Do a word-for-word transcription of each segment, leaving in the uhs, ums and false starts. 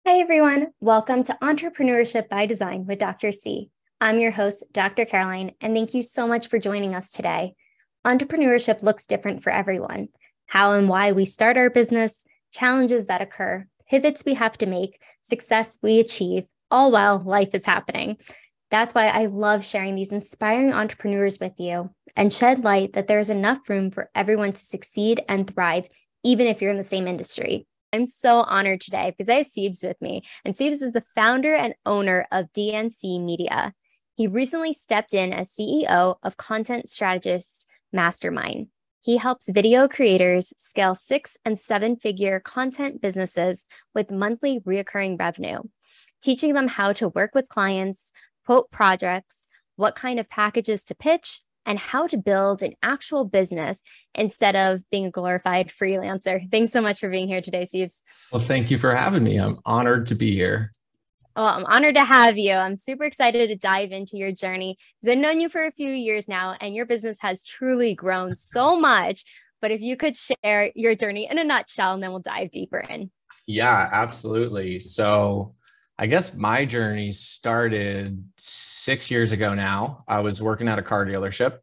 Hi, everyone. Welcome to Entrepreneurship by Design with Doctor C. I'm your host, Doctor Caroline, and thank you so much for joining us today. Entrepreneurship looks different for everyone. How and why we start our business, challenges that occur, pivots we have to make, success we achieve, all while life is happening. That's why I love sharing these inspiring entrepreneurs with you and shed light that there is enough room for everyone to succeed and thrive, even if you're in the same industry. I'm so honored today because I have Siebes with me, and Siebes is the founder and owner of D N C Media. He recently stepped in as C E O of Content Strategist Mastermind. He helps video creators scale six and seven figure content businesses with monthly recurring revenue, teaching them how to work with clients, quote projects, what kind of packages to pitch, and how to build an actual business instead of being a glorified freelancer. Thanks so much for being here today, Siebes. Well, thank you for having me. I'm honored to be here. Well, I'm honored to have you. I'm super excited to dive into your journey because I've known you for a few years now, and your business has truly grown so much. But if you could share your journey in a nutshell, and then we'll dive deeper in. Yeah, absolutely. So I guess my journey started six years ago now. I was working at a car dealership.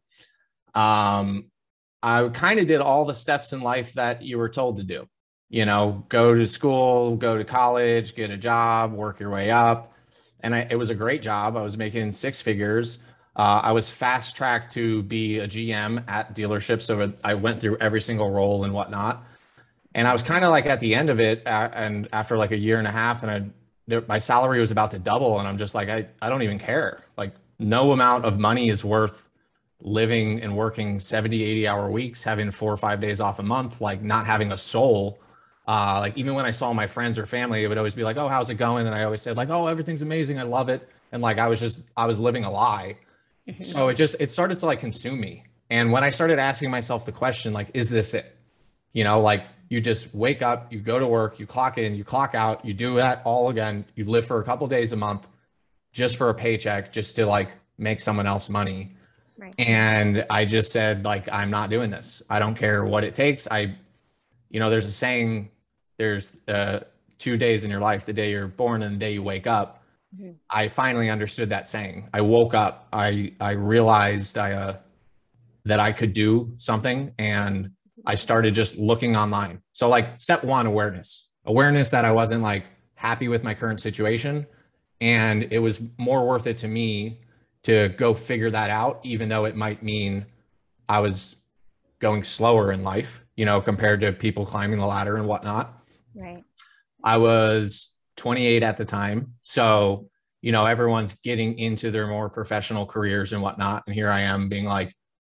Um, I kind of did all the steps in life that you were told to do. You know, go to school, go to college, get a job, work your way up. And I, it was a great job. I was making six figures. Uh, I was fast tracked to be a G M at dealerships. So I went through every single role and whatnot. And I was kind of like at the end of it. Uh, and after like a year and a half, and I there, my salary was about to double. And I'm just like, I, I don't even care. Like no amount of money is worth living and working seventy, eighty hour weeks, having four or five days off a month, like not having a soul. Uh, like even when I saw my friends or family, it would always be like, oh, how's it going? And I always said like, oh, everything's amazing. I love it. And like, I was just, I was living a lie. Mm-hmm. So it just, it started to like consume me. And when I started asking myself the question, like, is this it? You know, like you just wake up, you go to work, you clock in, you clock out, you do that all again. You live for a couple of days a month just for a paycheck, just to like make someone else money. Right. And I just said, like, I'm not doing this. I don't care what it takes. I, you know, there's a saying, there's uh, two days in your life, the day you're born and the day you wake up. Mm-hmm. I finally understood that saying. I woke up, I, I realized I, uh, that I could do something, and I started just looking online. So like step one, awareness, awareness that I wasn't like happy with my current situation. And it was more worth it to me to go figure that out, even though it might mean I was going slower in life, you know, compared to people climbing the ladder and whatnot. Right. I was twenty-eight at the time. So, you know, everyone's getting into their more professional careers and whatnot. And here I am being like,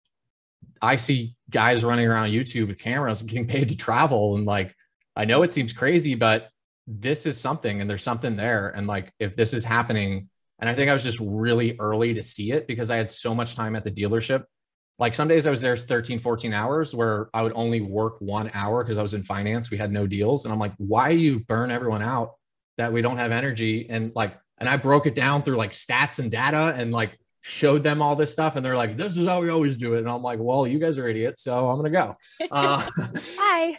I see guys running around YouTube with cameras and getting paid to travel. And like, I know it seems crazy, but this is something, and there's something there. And like, if this is happening, and I think I was just really early to see it because I had so much time at the dealership. Like some days I was there thirteen, fourteen hours where I would only work one hour because I was in finance. We had no deals. And I'm like, why do you burn everyone out that we don't have energy? And like, and I broke it down through like stats and data and like showed them all this stuff. And they're like, this is how we always do it. And I'm like, well, you guys are idiots. So I'm going to go. Uh, Hi.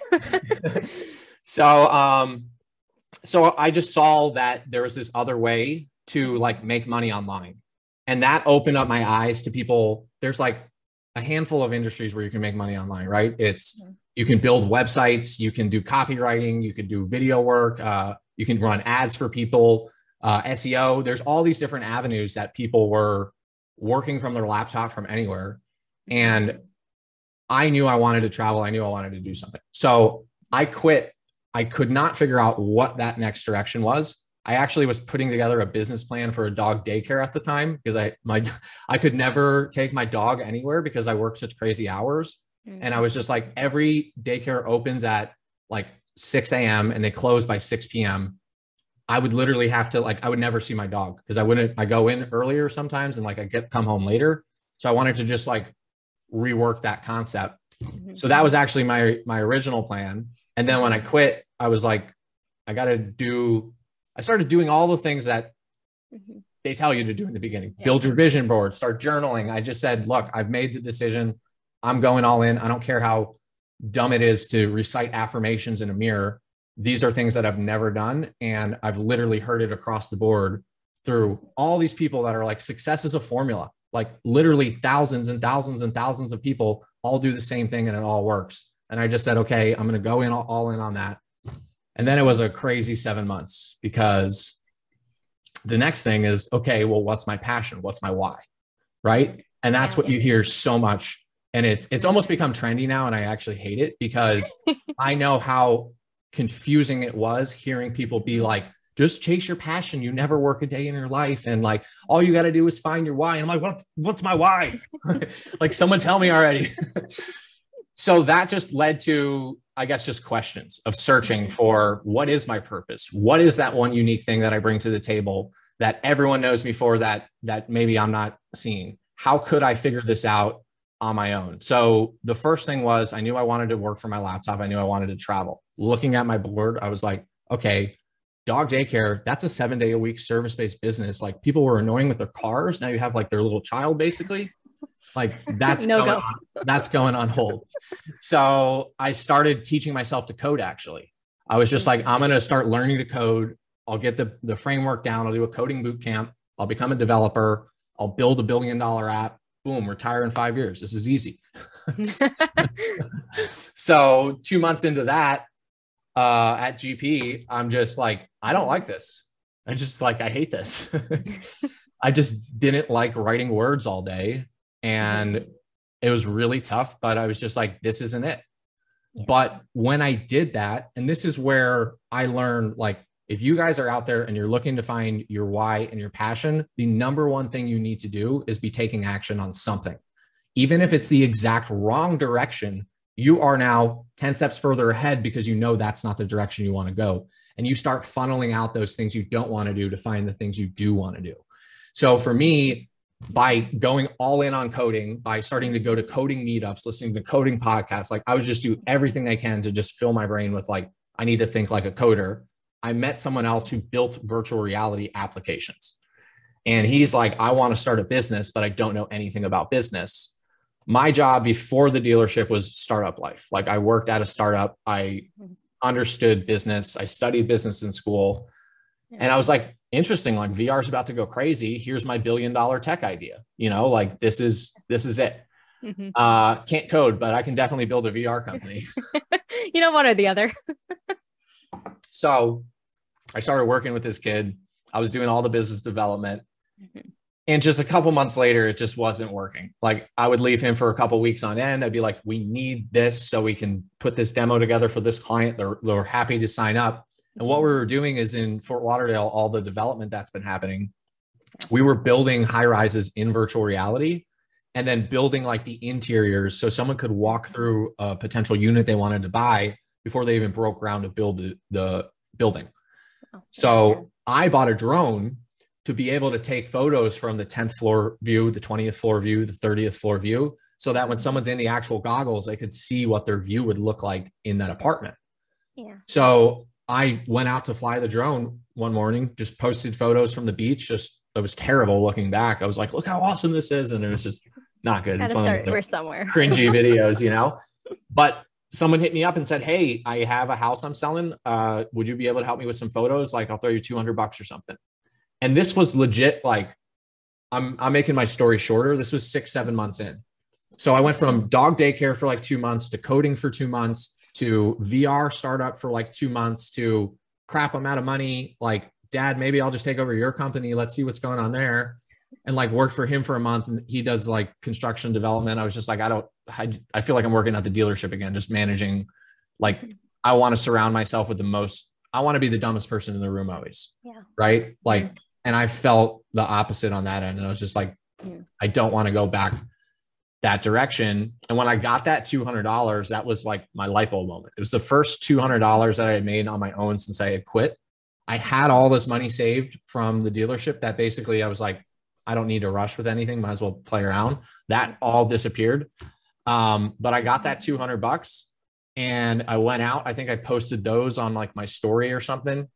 so, um, so I just saw that there was this other way to like make money online. And that opened up my eyes to people. There's like a handful of industries where you can make money online, right? It's, you can build websites, you can do copywriting, you can do video work, uh, you can run ads for people, uh, S E O. There's all these different avenues that people were working from their laptop from anywhere. And I knew I wanted to travel. I knew I wanted to do something. So I quit. I could not figure out what that next direction was. I actually was putting together a business plan for a dog daycare at the time because I my I could never take my dog anywhere because I work such crazy hours. Mm-hmm. And I was just like, every daycare opens at like six a.m. and they close by six p.m. I would literally have to like, I would never see my dog because I wouldn't, I go in earlier sometimes and like I get come home later. So I wanted to just like rework that concept. Mm-hmm. So that was actually my, my original plan. And then when I quit, I was like, I got to do, I started doing all the things that mm-hmm. they tell you to do in the beginning. Yeah. Build your vision board, start journaling. I just said, look, I've made the decision. I'm going all in. I don't care how dumb it is to recite affirmations in a mirror. these are things that I've never done. And I've literally heard it across the board through all these people that are like, success is a formula. Like literally thousands and thousands and thousands of people all do the same thing and it all works. And I just said, okay, I'm going to go in all in on that. And then it was a crazy seven months because the next thing is, okay, well, what's my passion? What's my why? Right. And that's what you hear so much. And it's, it's almost become trendy now. And I actually hate it because I know how confusing it was hearing people be like, just chase your passion. You never work a day in your life. And like, all you got to do is find your why. And I'm like, what, what's my why? Like someone tell me already. So that just led to, I guess, just questions of searching for what is my purpose? What is that one unique thing that I bring to the table that everyone knows me for that, that maybe I'm not seeing? How could I figure this out on my own? So the first thing was I knew I wanted to work for my laptop. I knew I wanted to travel. Looking at my board, I was like, okay, dog daycare, that's a seven day a week service-based business. Like people were annoying with their cars. Now you have like their little child, basically. Like that's, no going, on, that's going on hold. So I started teaching myself to code. Actually, I was just like, I'm going to start learning to code. I'll get the, the framework down. I'll do a coding boot camp. I'll become a developer. I'll build a billion dollar app. Boom, retire in five years. This is easy. So two months into that, uh, at G P, I'm just like, I don't like this. I just like, I hate this. I just didn't like writing words all day. And it was really tough, but I was just like, this isn't it. Yeah. But when I did that, and this is where I learned, like, if you guys are out there and you're looking to find your why and your passion, the number one thing you need to do is be taking action on something. Even if it's the exact wrong direction, you are now ten steps further ahead because you know that's not the direction you want to go. And you start funneling out those things you don't want to do to find the things you do want to do. So for me, by going all in on coding, by starting to go to coding meetups, listening to coding podcasts, like I would just do everything I can to just fill my brain with like, I need to think like a coder. I met someone else who built virtual reality applications. And he's like, I want to start a business, but I don't know anything about business. My job before the dealership was startup life. Like I worked at a startup. I understood business. I studied business in school. And I was like, interesting, like V R is about to go crazy. Here's my billion dollar tech idea. You know, like this is, this is it. Mm-hmm. Uh, can't code, but I can definitely build a V R company. You know, one or the other. So I started working with this kid. I was doing all the business development. Mm-hmm. And just a couple months later, it just wasn't working. Like I would leave him for a couple weeks on end. I'd be like, we need this so we can put this demo together for this client. They're, they're happy to sign up. And what we were doing is in Fort Lauderdale, all the development that's been happening, we were building high rises in virtual reality and then building like the interiors so someone could walk through a potential unit they wanted to buy before they even broke ground to build the, the building. So I bought a drone to be able to take photos from the tenth floor view, the twentieth floor view, the thirtieth floor view, so that when someone's in the actual goggles, they could see what their view would look like in that apartment. Yeah. So I went out to fly the drone one morning, just posted photos from the beach. Just, it was terrible looking back. I was like, look how awesome this is. And it was just not good. Gotta start, we're somewhere. Cringy videos, you know, but someone hit me up and said, hey, I have a house I'm selling. Uh, would you be able to help me with some photos? Like I'll throw you two hundred bucks or something. And this was legit. Like I'm, I'm making my story shorter. This was six, seven months in. So I went from dog daycare for like two months to coding for two months to V R startup for like two months to crap, I'm out of money. Like, dad, maybe I'll just take over your company. Let's see what's going on there. And like worked for him for a month. And he does like construction development. I was just like, I don't, I, I feel like I'm working at the dealership again, just managing. Like, I want to surround myself with the most, I want to be the dumbest person in the room always. Yeah. Right. Like, yeah. And I felt the opposite on that end. And I was just like, yeah. I don't want to go back that direction. And when I got that two hundred dollars, that was like my light bulb moment. It was the first two hundred dollars that I had made on my own since I had quit. I had all this money saved from the dealership that basically I was like, I don't need to rush with anything. Might as well play around. That all disappeared. Um, but I got that two hundred bucks and I went out. I think I posted those on like my story or something.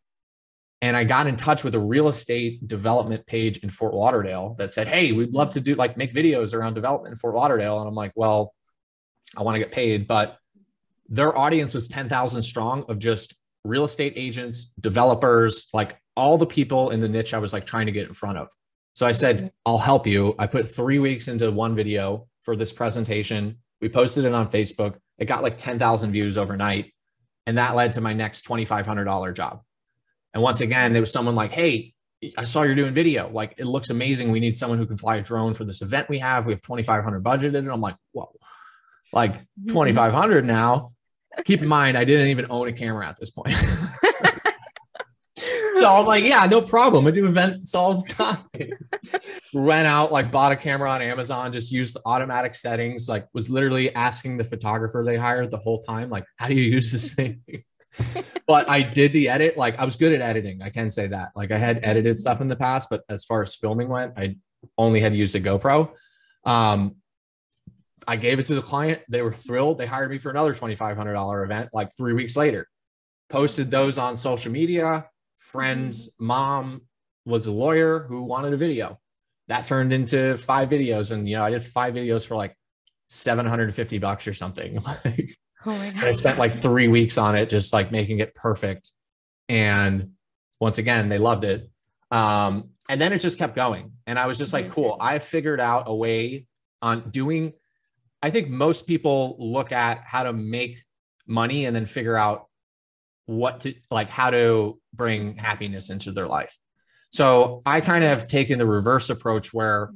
And I got in touch with a real estate development page in Fort Lauderdale that said, hey, we'd love to do like make videos around development in Fort Lauderdale. And I'm like, well, I want to get paid, but their audience was ten thousand strong of just real estate agents, developers, like all the people in the niche I was like trying to get in front of. So I said, I'll help you. I put three weeks into one video for this presentation. We posted it on Facebook. It got like ten thousand views overnight. And that led to my next twenty-five hundred dollars job. And once again, there was someone like, hey, I saw you're doing video. Like, it looks amazing. We need someone who can fly a drone for this event we have. We have twenty-five hundred budgeted. And I'm like, whoa, like twenty-five hundred now. Keep in mind, I didn't even own a camera at this point. So I'm like, yeah, no problem. I do events all the time. Went out, like bought a camera on Amazon, just used the automatic settings, like was literally asking the photographer they hired the whole time, like, how do you use this thing? But I did the edit. Like, I was good at editing. I can say that. Like, I had edited stuff in the past, but as far as filming went, I only had used a GoPro. Um, I gave it to the client. They were thrilled. They hired me for another twenty-five hundred dollars event, like three weeks later. Posted those on social media. Friend's mom was a lawyer who wanted a video. That turned into five videos. And, you know, I did five videos for like seven hundred fifty bucks or something. Like, oh my God. I spent like three weeks on it, just like making it perfect. And once again, they loved it. Um, and then it just kept going. And I was just like, cool, I figured out a way on doing, I think most people look at how to make money and then figure out what to, like, how to bring happiness into their life. So I kind of have taken the reverse approach where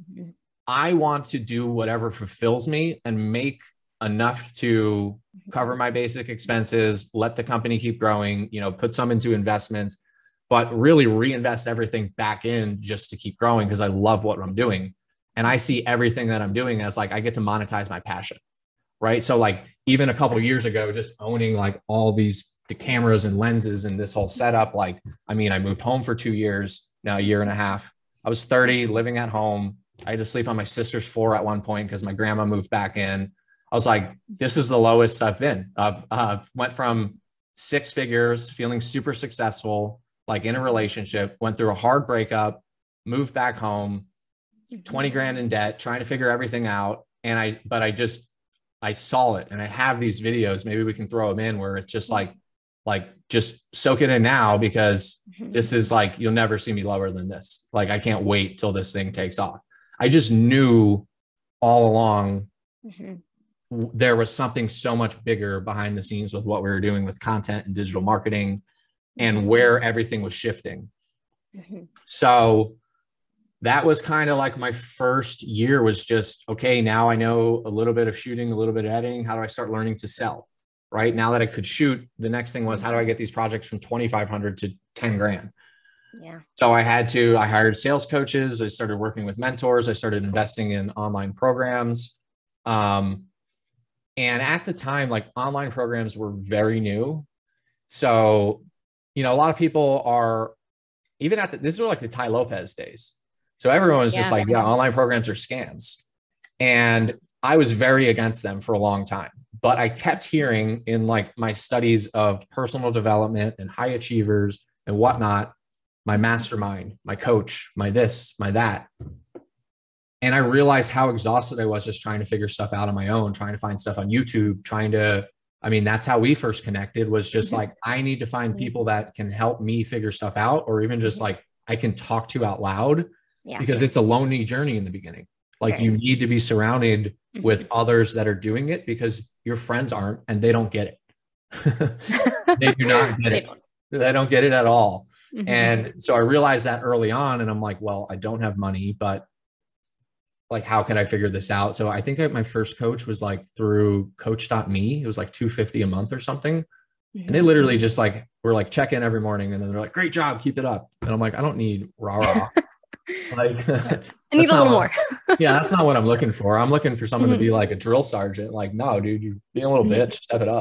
I want to do whatever fulfills me and make enough to cover my basic expenses, let the company keep growing, you know, put some into investments, but really reinvest everything back in just to keep growing because I love what I'm doing. And I see everything that I'm doing as like, I get to monetize my passion, right? So like even a couple of years ago, just owning like all these the cameras and lenses and this whole setup. Like, I mean, I moved home for two years, now a year and a half. I was thirty, living at home. I had to sleep on my sister's floor at one point because my grandma moved back in. I was like, this is the lowest I've been. I've uh, went from six figures, feeling super successful, like in a relationship, went through a hard breakup, moved back home, twenty grand in debt, trying to figure everything out. And I, but I just, I saw it and I have these videos, maybe we can throw them in where it's just like, like, just soak it in now because this is like, you'll never see me lower than this. Like, I can't wait till this thing takes off. I just knew all along mm-hmm. there was something so much bigger behind the scenes with what we were doing with content and digital marketing and where everything was shifting. Mm-hmm. So that was kind of like my first year was just, okay, now I know a little bit of shooting, a little bit of editing. How do I start learning to sell? Right now that I could shoot, the next thing was, how do I get these projects from twenty-five hundred to ten grand? Yeah. So I had to, I hired sales coaches. I started working with mentors. I started investing in online programs. Um, and at the time, like online programs were very new. So, you know, a lot of people are even at the, this was like the Tai Lopez days. So everyone was yeah. just like, yeah, online programs are scams. And I was very against them for a long time. But I kept hearing in like my studies of personal development and high achievers and whatnot, my mastermind, my coach, my this, my that. And I realized how exhausted I was just trying to figure stuff out on my own, trying to find stuff on YouTube, trying to, I mean, that's how we first connected was just like, I need to find people that can help me figure stuff out, or even just like I can talk to out loud yeah. because it's a lonely journey in the beginning. Like okay. you need to be surrounded with others that are doing it because your friends aren't, and they don't get it. They do not get it. They don't get it at all. Mm-hmm. And so I realized that early on, and I'm like, well, I don't have money, but like, how can I figure this out? So I think my first coach was like through coach dot me. It was like two hundred fifty dollars a month or something. Mm-hmm. And they literally just like, we're like, check in every morning. And then they're like, great job, keep it up. And I'm like, I don't need rah rah. Like, I need a little more. Yeah, that's not what I'm looking for. I'm looking for someone mm-hmm. to be like a drill sergeant. Like, no, dude, you're being a little bitch. Step it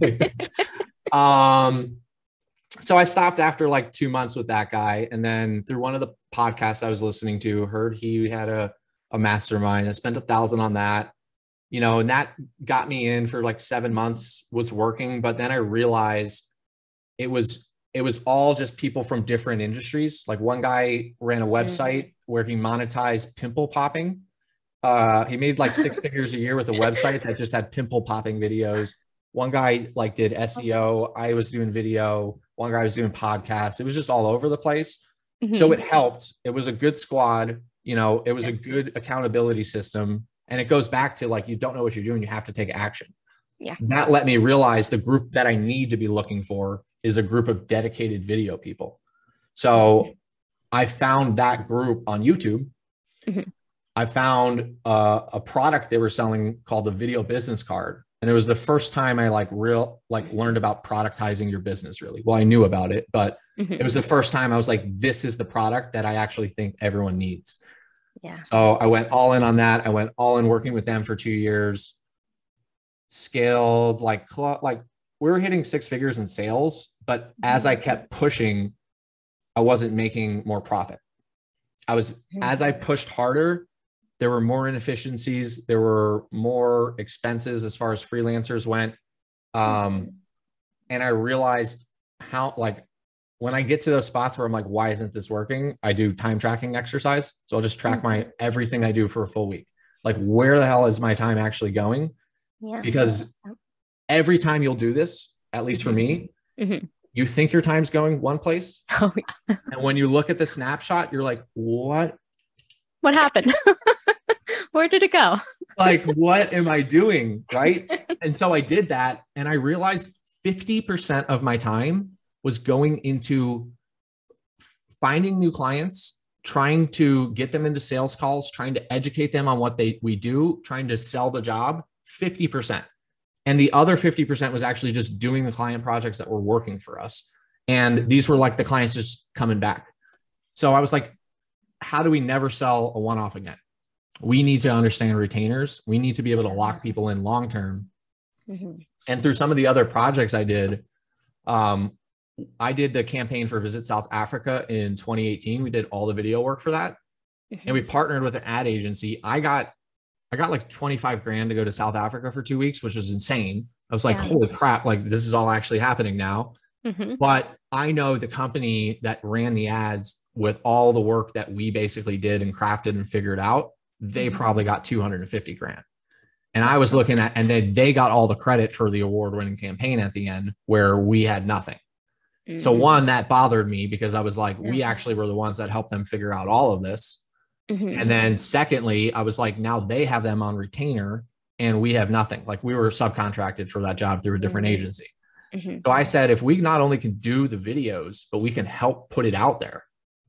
up. um, so I stopped after like two months with that guy, and then through one of the podcasts I was listening to, heard he had a a mastermind. I spent a thousand on that, you know, and that got me in for like seven months. Was working, but then I realized it was. It was all just people from different industries. Like one guy ran a website mm-hmm. where he monetized pimple popping. Uh, he made like six figures a year with a website that just had pimple popping videos. One guy like did S E O. I was doing video. One guy was doing podcasts. It was just all over the place. Mm-hmm. So it helped. It was a good squad. You know, it was a good accountability system. And it goes back to like, you don't know what you're doing. You have to take action. Yeah. That let me realize the group that I need to be looking for is a group of dedicated video people. So I found that group on YouTube. Mm-hmm. I found uh, a product they were selling called the Video Business Card. And it was the first time I like real, like learned about productizing your business really. Well, I knew about it, but mm-hmm. it was the first time I was like, this is the product that I actually think everyone needs. Yeah. So I went all in on that. I went all in working with them for two years, scaled like, like we were hitting six figures in sales, but as I kept pushing, I wasn't making more profit. I was, mm-hmm. as I pushed harder, there were more inefficiencies. There were more expenses as far as freelancers went. Um, and I realized how, like, when I get to those spots where I'm like, why isn't this working? I do time tracking exercise. So I'll just track my, everything I do for a full week. Like, where the hell is my time actually going? Yeah. Because every time you'll do this, at least for me, mm-hmm. you think your time's going one place. Oh, yeah. And when you look at the snapshot, you're like, what? What happened? Where did it go? Like, what am I doing? Right. And so I did that. And I realized fifty percent of my time was going into finding new clients, trying to get them into sales calls, trying to educate them on what they we do, trying to sell the job, fifty percent. And the other fifty percent was actually just doing the client projects that were working for us. And these were like the clients just coming back. So I was like, how do we never sell a one-off again? We need to understand retainers. We need to be able to lock people in long-term. Mm-hmm. And through some of the other projects I did, um, I did the campaign for Visit South Africa in twenty eighteen. We did all the video work for that. Mm-hmm. And we partnered with an ad agency. I got, I got like twenty-five grand to go to South Africa for two weeks, which was insane. I was like, yeah. Holy crap, like this is all actually happening now. Mm-hmm. But I know the company that ran the ads with all the work that we basically did and crafted and figured out, they mm-hmm. probably got two hundred fifty grand. And I was looking at, and then they got all the credit for the award-winning campaign at the end where we had nothing. Mm-hmm. So one, that bothered me because I was like, yeah. we actually were the ones that helped them figure out all of this. Mm-hmm. And then secondly, I was like, now they have them on retainer and we have nothing. Like we were subcontracted for that job through a different mm-hmm. agency. Mm-hmm. So I said, if we not only can do the videos, but we can help put it out there,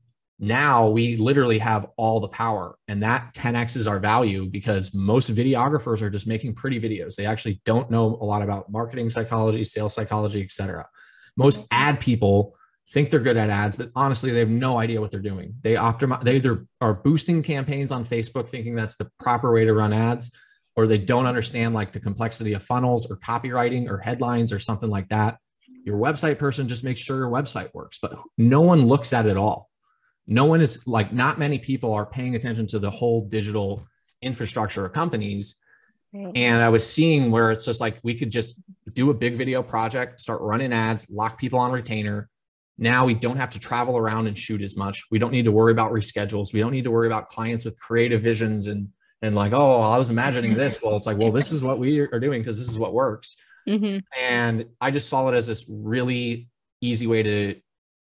now we literally have all the power, and that ten X is our value because most videographers are just making pretty videos. They actually don't know a lot about marketing psychology, sales psychology, et cetera. Most ad people think they're good at ads, but honestly, they have no idea what they're doing. They optimize, they either are boosting campaigns on Facebook thinking that's the proper way to run ads, or they don't understand like the complexity of funnels or copywriting or headlines or something like that. Your website person just makes sure your website works, but no one looks at it all. No one is like, not many people are paying attention to the whole digital infrastructure of companies. Right. And I was seeing where it's just like, we could just do a big video project, start running ads, lock people on retainer. Now we don't have to travel around and shoot as much. We don't need to worry about reschedules. We don't need to worry about clients with creative visions and, and like, oh, I was imagining this. Well, it's like, well, this is what we are doing because this is what works. Mm-hmm. And I just saw it as this really easy way to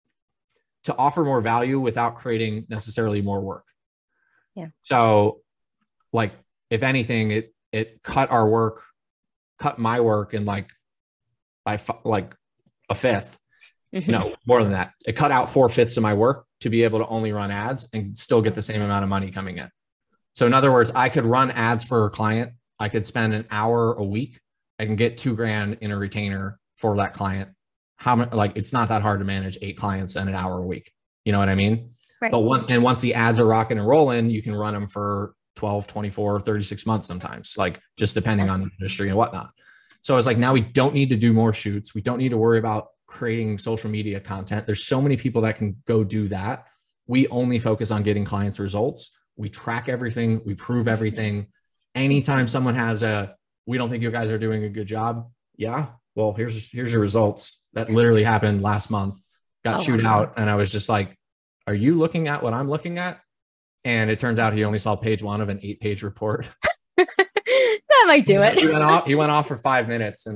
to offer more value without creating necessarily more work. Yeah. So like, if anything, it, it cut our work, cut my work in like, by like a fifth, mm-hmm. no, more than that. It cut out four fifths of my work to be able to only run ads and still get the same amount of money coming in. So in other words, I could run ads for a client. I could spend an hour a week. I can get two grand in a retainer for that client. How much, like, it's not that hard to manage eight clients in an hour a week. You know what I mean? Right. But one, and once the ads are rocking and rolling, you can run them for twelve, twenty-four, thirty-six months sometimes, like just depending on the industry and whatnot. So it's like, now we don't need to do more shoots. We don't need to worry about creating social media content. There's so many people that can go do that. We only focus on getting clients results. We track everything. We prove everything. Anytime someone has a, we don't think you guys are doing a good job. Yeah. Well, here's, here's your results. That literally happened last month. Got oh, chewed wow. out. And I was just like, are you looking at what I'm looking at? And it turns out he only saw page one of an eight page report. That might do it. he, went off, he went off for five minutes and like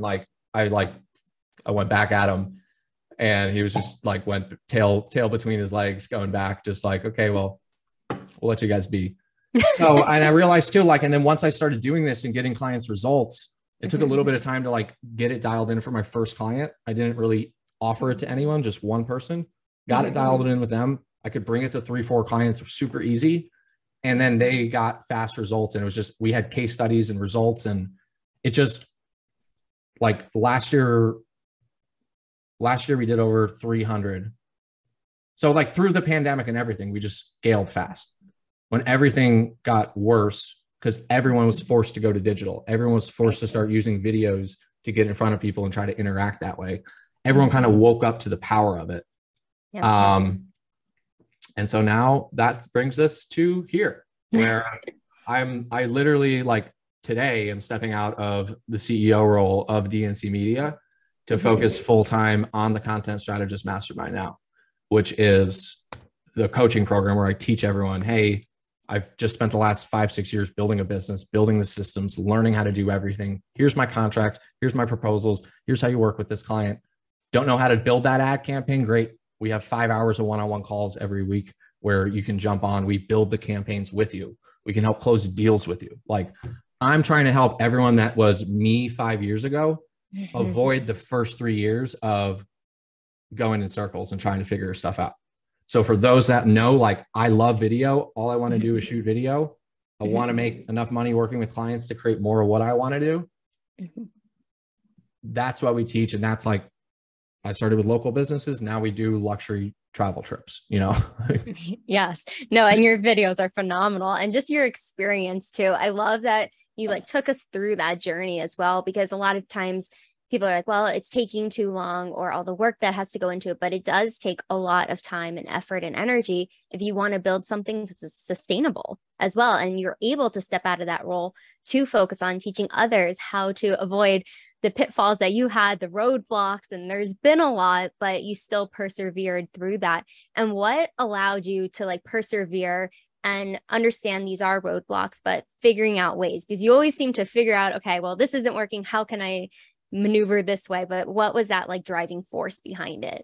I like, I went back at him and he was just like, went tail, tail between his legs going back, just like, okay, well, we'll let you guys be. So, and I realized too, like, and then once I started doing this and getting clients results, it took a little bit of time to like get it dialed in for my first client. I didn't really offer it to anyone, just one person, got it dialed in with them. I could bring it to three, four clients super easy. And then they got fast results. And it was just, we had case studies and results. And it just like last year, last year we did over three hundred. So like through the pandemic and everything, we just scaled fast. When everything got worse, because everyone was forced to go to digital. Everyone was forced to start using videos to get in front of people and try to interact that way. Everyone kind of woke up to the power of it. Yeah. Um, and so now that brings us to here, where I'm, I literally like today am stepping out of the C E O role of D N C Media to focus full-time on the Content Strategist Mastermind now, which is the coaching program where I teach everyone, hey, I've just spent the last five, six years building a business, building the systems, learning how to do everything. Here's my contract. Here's my proposals. Here's how you work with this client. Don't know how to build that ad campaign? Great. We have five hours of one-on-one calls every week where you can jump on. We build the campaigns with you. We can help close deals with you. Like I'm trying to help everyone that was me five years ago avoid the first three years of going in circles and trying to figure stuff out. So for those that know, like I love video, all I want to do is shoot video. I want to make enough money working with clients to create more of what I want to do. That's what we teach. And that's like, I started with local businesses. Now we do luxury travel trips, you know? Yes. No, and your videos are phenomenal. And just your experience too. I love that you like took us through that journey as well, because a lot of times people are like, well, it's taking too long or all the work that has to go into it, but it does take a lot of time and effort and energy if you want to build something that's sustainable as well. And you're able to step out of that role to focus on teaching others how to avoid the pitfalls that you had, the roadblocks, and there's been a lot, but you still persevered through that. And what allowed you to like persevere and understand these are roadblocks, but figuring out ways, because you always seem to figure out, okay, well, this isn't working. How can I maneuver this way? But what was that like driving force behind it?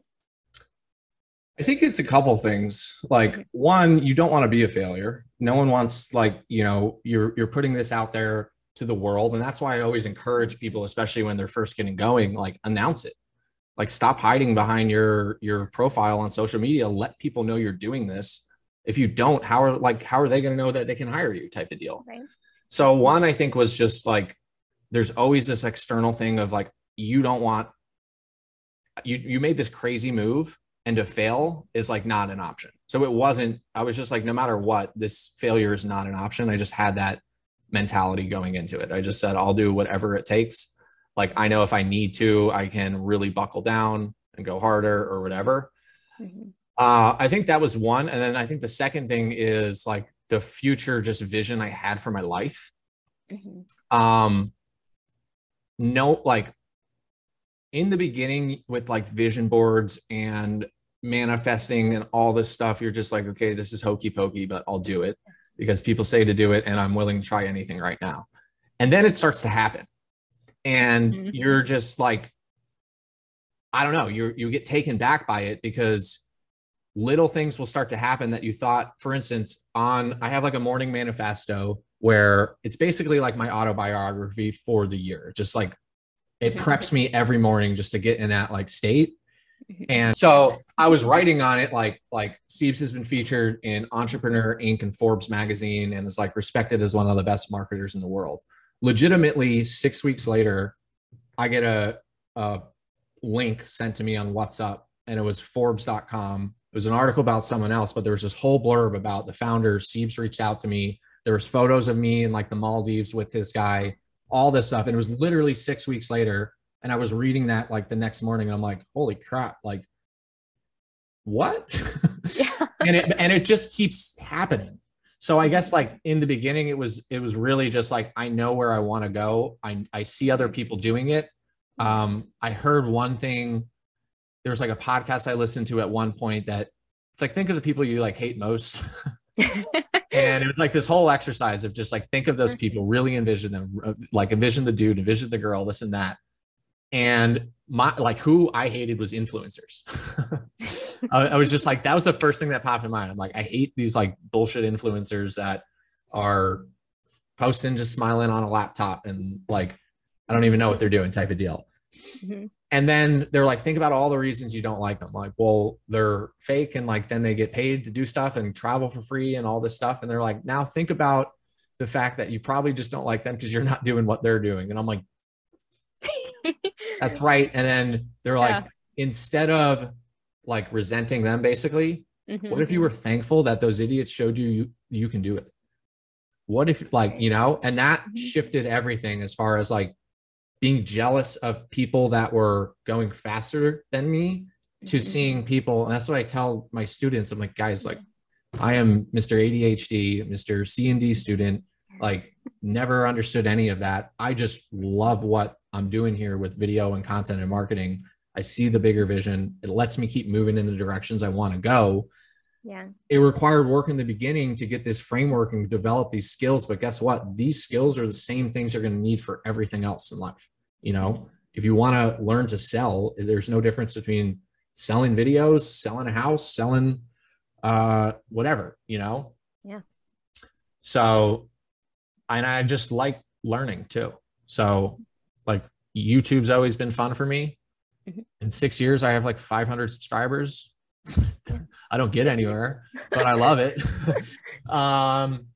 I think it's a couple of things. Like one, you don't want to be a failure. No one wants like, you know, you're, you're putting this out there to the world. And that's why I always encourage people, especially when they're first getting going, like announce it, like stop hiding behind your, your profile on social media. Let people know you're doing this. If you don't, how are like, how are they going to know that they can hire you type of deal? Right. So one, I think was just like, there's always this external thing of like, you don't want, you, you made this crazy move and to fail is like not an option. So it wasn't, I was just like, no matter what, this failure is not an option. I just had that mentality going into it. I just said, I'll do whatever it takes. Like, I know if I need to, I can really buckle down and go harder or whatever. Mm-hmm. Uh, I think that was one. And then I think the second thing is like the future just vision I had for my life. Mm-hmm. Um, no, like in the beginning with like vision boards and manifesting and all this stuff, you're just like, okay, this is hokey pokey, but I'll do it because people say to do it and I'm willing to try anything right now. And then it starts to happen and mm-hmm. you're just like, I don't know, you you get taken back by it because little things will start to happen that you thought, for instance, on, I have like a morning manifesto where it's basically like my autobiography for the year. Just like it preps me every morning just to get in that like state. And so I was writing on it, like, like Steve's has been featured in Entrepreneur Incorporated and Forbes magazine and is like respected as one of the best marketers in the world. Legitimately, six weeks later, I get a, a link sent to me on WhatsApp and it was Forbes dot com. It was an article about someone else, but there was this whole blurb about the founder. Steve's reached out to me. There was photos of me in like the Maldives with this guy, all this stuff. And it was literally six weeks later. And I was reading that like the next morning and I'm like, holy crap, like what? Yeah. and it, and it just keeps happening. So I guess like in the beginning, it was, it was really just like, I know where I want to go. I, I see other people doing it. Um, I heard one thing, there was like a podcast I listened to at one point that it's like, think of the people you like hate most. And it was like this whole exercise of just like, think of those people, really envision them, like envision the dude, envision the girl, this and that. And my, like who I hated was influencers. I, I was just like, that was the first thing that popped in mind. I'm like, I hate these like bullshit influencers that are posting, just smiling on a laptop. And like, I don't even know what they're doing type of deal. Mm-hmm. And then they're like, think about all the reasons you don't like them. Like, well, they're fake. And like, then they get paid to do stuff and travel for free and all this stuff. And they're like, now think about the fact that you probably just don't like them because you're not doing what they're doing. And I'm like, that's right. And then they're like, yeah. Instead of like resenting them, basically, mm-hmm. What if you were thankful that those idiots showed you, you, you can do it? What if like, you know, and that mm-hmm. shifted everything as far as like being jealous of people that were going faster than me to mm-hmm. seeing people. And that's what I tell my students. I'm like, guys, like I am Mister A D H D, Mister C and D student, like never understood any of that. I just love what I'm doing here with video and content and marketing. I see the bigger vision. It lets me keep moving in the directions I want to go. Yeah. It required work in the beginning to get this framework and develop these skills. But guess what? These skills are the same things you're going to need for everything else in life. You know, if you want to learn to sell, there's no difference between selling videos, selling a house, selling uh, whatever, you know? Yeah. So, and I just like learning too. So like YouTube's always been fun for me. Mm-hmm. In six years, I have like five hundred subscribers. I don't get anywhere, but I love it. um,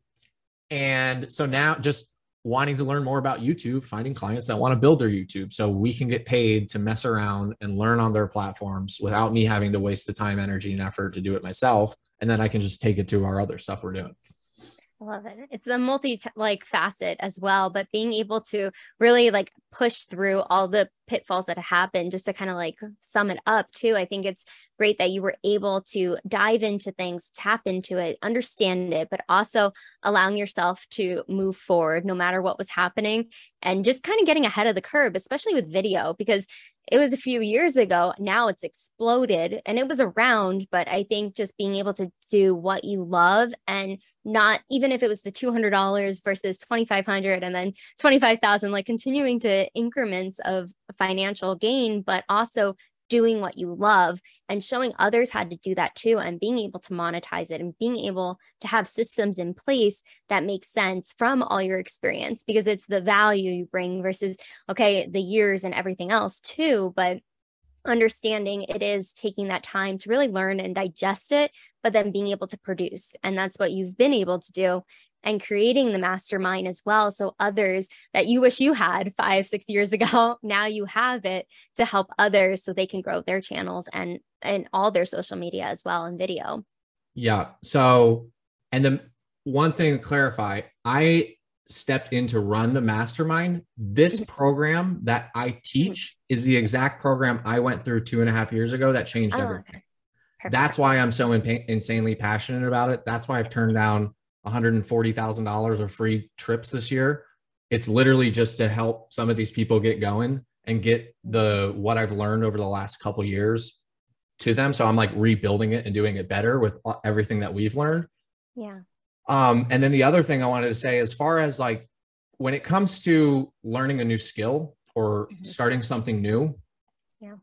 and so now just wanting to learn more about YouTube, finding clients that want to build their YouTube so we can get paid to mess around and learn on their platforms without me having to waste the time, energy, and effort to do it myself. And then I can just take it to our other stuff we're doing. I love it. It's a multi like facet as well, but being able to really like push through all the pitfalls that happen, just to kind of like sum it up too. I think it's great that you were able to dive into things, tap into it, understand it, but also allowing yourself to move forward no matter what was happening and just kind of getting ahead of the curve, especially with video, because it was a few years ago. Now it's exploded and it was around, but I think just being able to do what you love and not, even if it was the two hundred dollars versus twenty-five hundred and then twenty-five thousand, like continuing to increments of financial gain, but also doing what you love and showing others how to do that too, and being able to monetize it and being able to have systems in place that make sense from all your experience, because it's the value you bring versus, okay, the years and everything else too, but understanding it is taking that time to really learn and digest it, but then being able to produce. And that's what you've been able to do, and creating the mastermind as well. So others that you wish you had five, six years ago, now you have it to help others so they can grow their channels and, and all their social media as well and video. Yeah. So, and the one thing to clarify, I stepped in to run the mastermind. This program that I teach is the exact program I went through two and a half years ago that changed oh, everything. okay. That's why I'm so in- insanely passionate about it. That's why I've turned down one hundred forty thousand dollars of free trips this year. It's literally just to help some of these people get going and get the, what I've learned over the last couple of years to them. So I'm like rebuilding it and doing it better with everything that we've learned. Yeah. Um, and then the other thing I wanted to say, as far as like, when it comes to learning a new skill or mm-hmm. starting something new, yeah,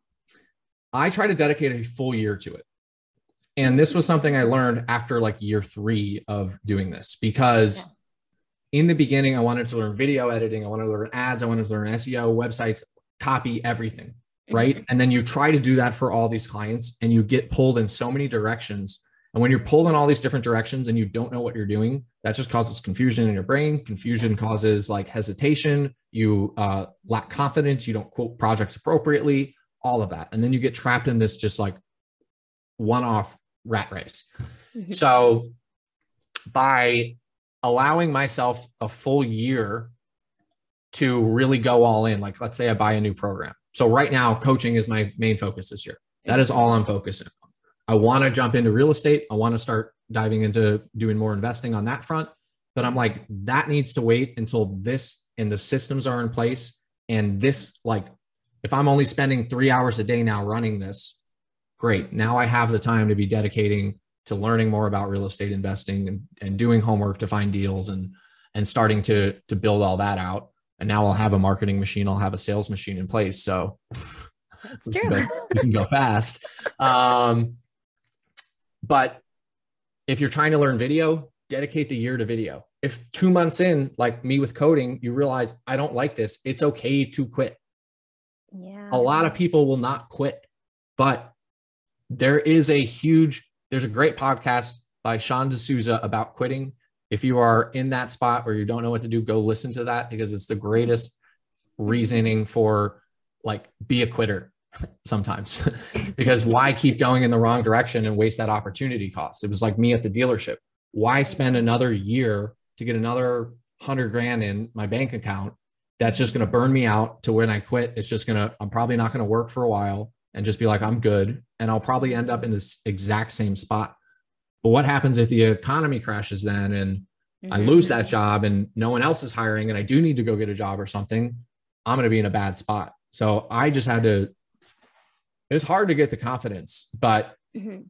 I try to dedicate a full year to it. And this was something I learned after like year three of doing this, because yeah. in the beginning, I wanted to learn video editing. I wanted to learn ads. I wanted to learn S E O, websites, copy, everything. Right. Mm-hmm. And then you try to do that for all these clients and you get pulled in so many directions. And when you're pulled in all these different directions and you don't know what you're doing, that just causes confusion in your brain. Confusion causes like hesitation. You uh, lack confidence. You don't quote projects appropriately, all of that. And then you get trapped in this just like one-off rat race. Mm-hmm. So by allowing myself a full year to really go all in, like let's say I buy a new program. So right now, coaching is my main focus this year. That is all I'm focusing on. I want to jump into real estate. I want to start diving into doing more investing on that front. But I'm like, that needs to wait until this and the systems are in place. And this, like, if I'm only spending three hours a day now running this, great. Now I have the time to be dedicating to learning more about real estate investing and, and doing homework to find deals and, and starting to, to build all that out. And now I'll have a marketing machine. I'll have a sales machine in place. So That's true. we can go fast. Um, but if you're trying to learn video, dedicate the year to video. If two months in, like me with coding, you realize I don't like this, it's okay to quit. Yeah. A lot of people will not quit, but there is a huge, there's a great podcast by Sean D'Souza about quitting. If you are in that spot where you don't know what to do, go listen to that, because it's the greatest reasoning for like, be a quitter sometimes. Because why keep going in the wrong direction and waste that opportunity cost? It was like me at the dealership. Why spend another year to get another hundred grand in my bank account? That's just going to burn me out to when I quit. It's just going to, I'm probably not going to work for a while and just be like, I'm good. And I'll probably end up in this exact same spot. But what happens if the economy crashes then and mm-hmm. I lose that job and no one else is hiring and I do need to go get a job or something? I'm going to be in a bad spot. So I just had to, it's hard to get the confidence, but mm-hmm.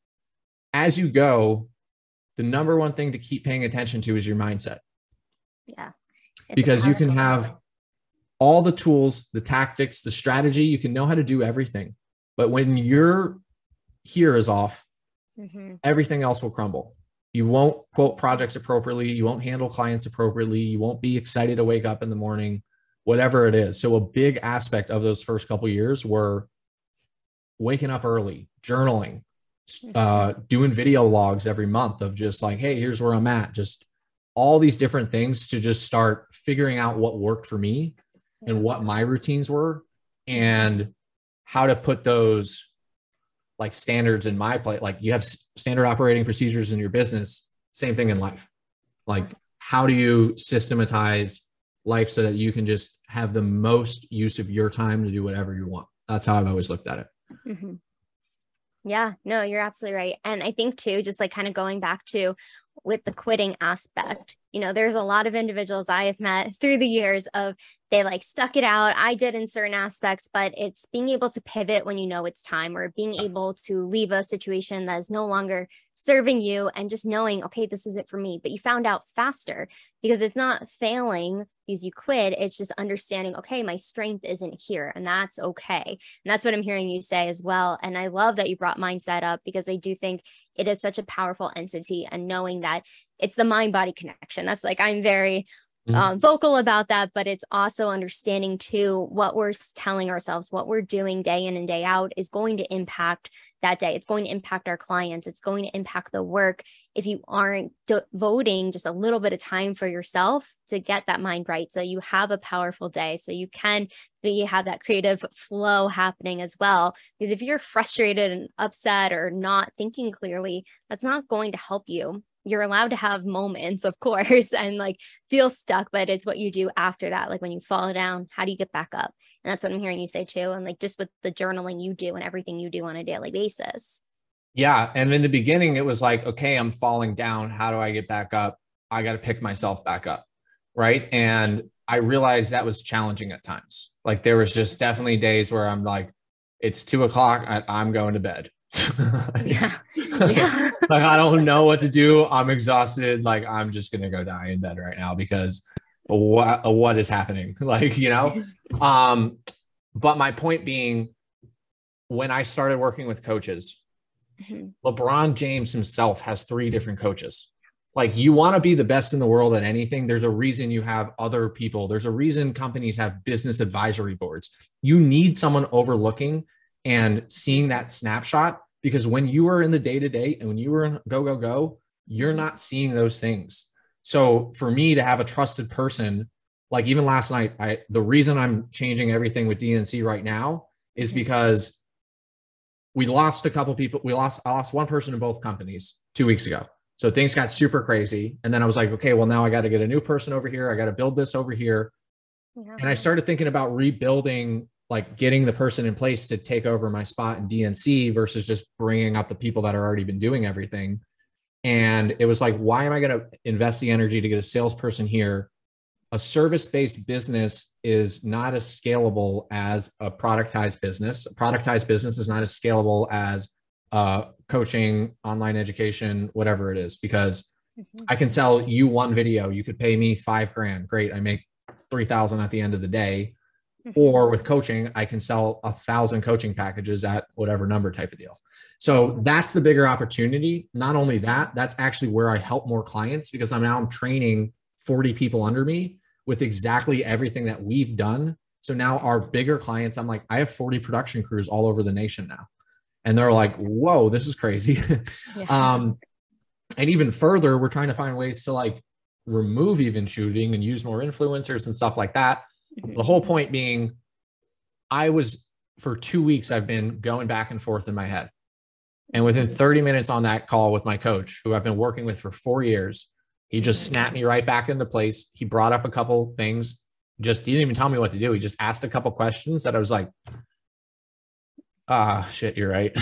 as you go, the number one thing to keep paying attention to is your mindset. Yeah. Because you can have all the tools, the tactics, the strategy, you can know how to do everything. But when your here is off, mm-hmm. everything else will crumble. You won't quote projects appropriately. You won't handle clients appropriately. You won't be excited to wake up in the morning, whatever it is. So a big aspect of those first couple of years were waking up early, journaling, uh, doing video logs every month of just like, hey, here's where I'm at. Just all these different things to just start figuring out what worked for me and what my routines were and how to put those like standards in my plate. Like you have standard operating procedures in your business, same thing in life. Like how do you systematize life so that you can just have the most use of your time to do whatever you want? That's how I've always looked at it. Mm-hmm. Yeah, no, you're absolutely right. And I think too, just like kind of going back to with the quitting aspect, you know, there's a lot of individuals I have met through the years of they like stuck it out. I did in certain aspects, but it's being able to pivot when you know it's time, or being able to leave a situation that is no longer serving you and just knowing, okay, this isn't for me. But you found out faster because it's not failing because you quit. It's just understanding, okay, my strength isn't here, and that's okay. And that's what I'm hearing you say as well. And I love that you brought mindset up, because I do think it is such a powerful entity, and knowing that it's the mind-body connection. That's like, I'm very mm-hmm. um, vocal about that, but it's also understanding too, what we're telling ourselves, what we're doing day in and day out is going to impact that day. It's going to impact our clients. It's going to impact the work. If you aren't devoting just a little bit of time for yourself to get that mind right, so you have a powerful day, so you can be, have that creative flow happening as well. Because if you're frustrated and upset or not thinking clearly, that's not going to help you. You're allowed to have moments, of course, and like feel stuck, but it's what you do after that. Like when you fall down, how do you get back up? And that's what I'm hearing you say too. And like just with the journaling you do and everything you do on a daily basis. Yeah. And in the beginning, it was like, okay, I'm falling down. How do I get back up? I got to pick myself back up. Right. And I realized that was challenging at times. Like there was just definitely days where I'm like, it's two o'clock. I, I'm going to bed. yeah. Yeah. Like, I don't know what to do. I'm exhausted. Like, I'm just going to go die in bed right now because what, what is happening? Like, you know, um, but my point being, when I started working with coaches, mm-hmm. LeBron James himself has three different coaches. Like, you want to be the best in the world at anything. There's a reason you have other people. There's a reason companies have business advisory boards. You need someone overlooking and seeing that snapshot, because when you are in the day-to-day and when you are in go, go, go, you're not seeing those things. So for me to have a trusted person, like even last night, I, the reason I'm changing everything with D N C right now is because we lost a couple people. We lost, I lost one person in both companies two weeks ago. So things got super crazy. And then I was like, okay, well, now I got to get a new person over here. I got to build this over here. Yeah. And I started thinking about rebuilding, like getting the person in place to take over my spot in D N C versus just bringing up the people that are already been doing everything. And it was like, why am I going to invest the energy to get a salesperson here? A service-based business is not as scalable as a productized business. A productized business is not as scalable as uh, coaching, online education, whatever it is, because mm-hmm. I can sell you one video. You could pay me five grand. Great. I make three thousand at the end of the day. Mhm. Or with coaching, I can sell a thousand coaching packages at whatever number type of deal. So that's the bigger opportunity. Not only that, that's actually where I help more clients, because I'm now I'm training forty people under me with exactly everything that we've done. So now our bigger clients, I'm like, I have forty production crews all over the nation now. And they're like, whoa, this is crazy. Yeah. um, and even further, we're trying to find ways to like remove even shooting and use more influencers and stuff like that. Mhm. The whole point being, I was, for two weeks, I've been going back and forth in my head. And within thirty minutes on that call with my coach, who I've been working with for four years, he just snapped me right back into place. He brought up a couple things. Just, he didn't even tell me what to do. He just asked a couple questions that I was like, ah, shit, you're right.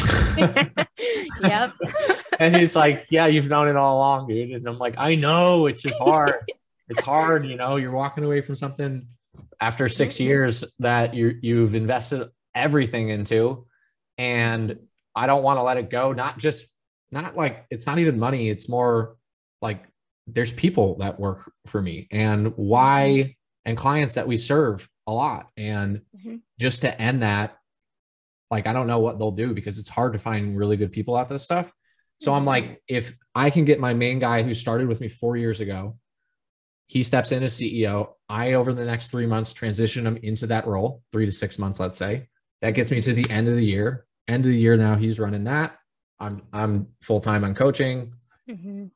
Yep. And he's like, yeah, you've known it all along, dude. And I'm like, I know, it's just hard. It's hard. You know, you're walking away from something after six years that you you've invested everything into. And I don't want to let it go. Not just, not like, it's not even money. It's more like there's people that work for me and why, and clients that we serve a lot. And Mhm. just to end that, like, I don't know what they'll do because it's hard to find really good people at this stuff. So I'm like, if I can get my main guy who started with me four years ago, he steps in as C E O. I, over the next three months, transition him into that role, three to six months, let's say. That gets me to the end of the year. End of the year now, he's running that. I'm I'm full-time on coaching. Mhm.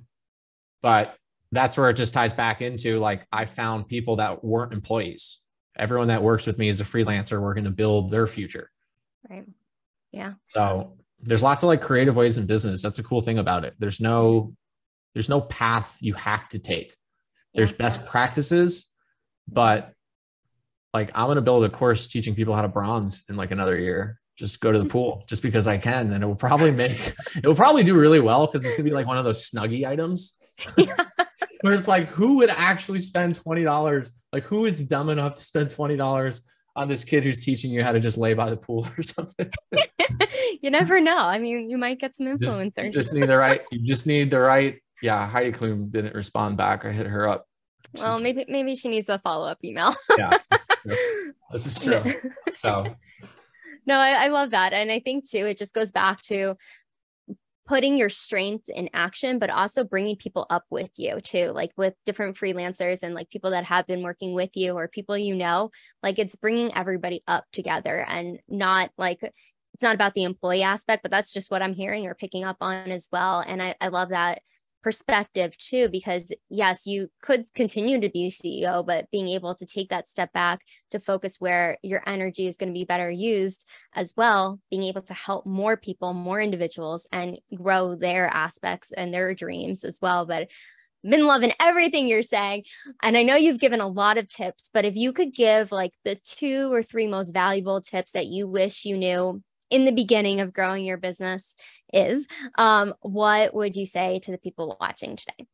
But that's where it just ties back into, like, I found people that weren't employees. Everyone that works with me is a freelancer working to build their future. Right. Yeah. So there's lots of like creative ways in business. That's a cool thing about it. There's no, there's no path you have to take. There's Yeah. best practices, but like, I'm going to build a course teaching people how to bronze in like another year. Just go to the pool just because I can. And it will probably make, it will probably do really well because it's going to be like one of those Snuggie items where it's like, who would actually spend twenty dollars? Like, who is dumb enough to spend twenty dollars on this kid who's teaching you how to just lay by the pool or something? You never know. I mean, you might get some Just, influencers. you just need the right, you just need the right. Yeah. Heidi Klum didn't respond back. I hit her up. Well, She's- maybe maybe she needs a follow-up email. yeah, this is true. So No, I, I love that. And I think too, it just goes back to putting your strengths in action, but also bringing people up with you too, like with different freelancers and like people that have been working with you or people, you know, like it's bringing everybody up together and not like, it's not about the employee aspect, but that's just what I'm hearing or picking up on as well. And I, I love that perspective too, because yes, you could continue to be C E O, but being able to take that step back to focus where your energy is going to be better used as well, being able to help more people, more individuals, and grow their aspects and their dreams as well. But been loving everything you're saying. And I know you've given a lot of tips, but if you could give like the two or three most valuable tips that you wish you knew in the beginning of growing your business is, um, what would you say to the people watching today?